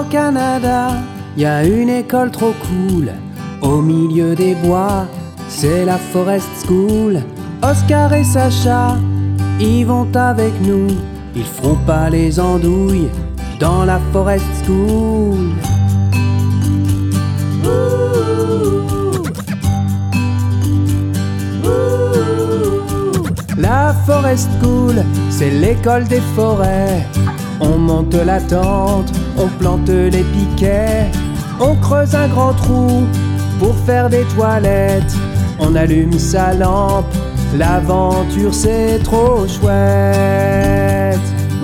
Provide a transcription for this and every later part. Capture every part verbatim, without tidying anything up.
Au Canada, y a une école trop cool au milieu des bois, c'est la Forest School. Oscar et Sacha, ils vont avec nous, ils feront pas les andouilles dans la Forest School. La Forest School, c'est l'école des forêts. On monte la tente, on plante les piquets, on creuse un grand trou pour faire des toilettes. On allume sa lampe, l'aventure c'est trop chouette.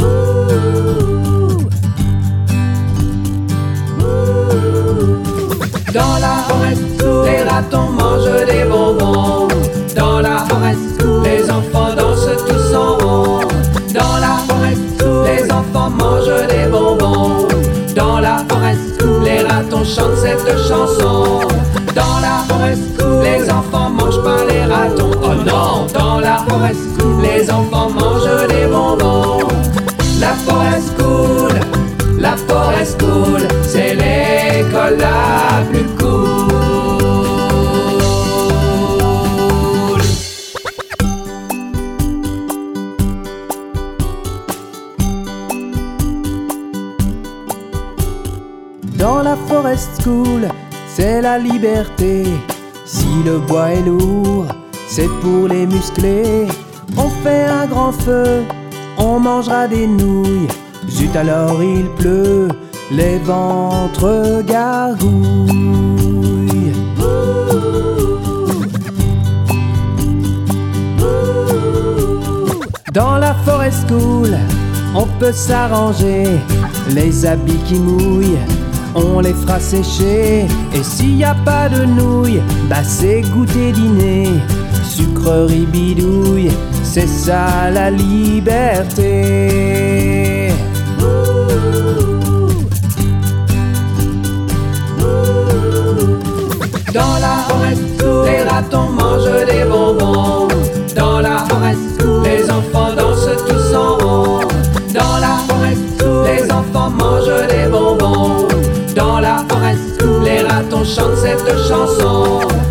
Dans la Forest School, les ratons mangent des bonbons. Dans la Forest School, les enfants dansent tous en rond. Dans la Forest School, les enfants mangent des bonbons. Dans la Forest School, les ratons chantent cette chanson. Dans la Forest School, les enfants mangent pas les ratons. Oh non, dans la Forest School, les enfants mangent des bonbons. La Forest School, la Forest School, c'est l'école la plus cool. Dans la Forest School, c'est la liberté. Si le bois est lourd, c'est pour les musclés. On fait un grand feu, on mangera des nouilles. Zut alors il pleut, les ventres gargouillent. Dans la Forest School, on peut s'arranger. Les habits qui mouillent, on les fera sécher. Et s'il y a pas de nouilles, bah c'est goûter dîner. Sucrerie bidouille, c'est ça la liberté. Dans la Forest School, les ratons mangent des bonbons. Dans la Forest School, les enfants dansent tous en rond. Dans la Forest School, les enfants mangent des bonbons. Dans la Forest School, les ratons chantent cette chanson.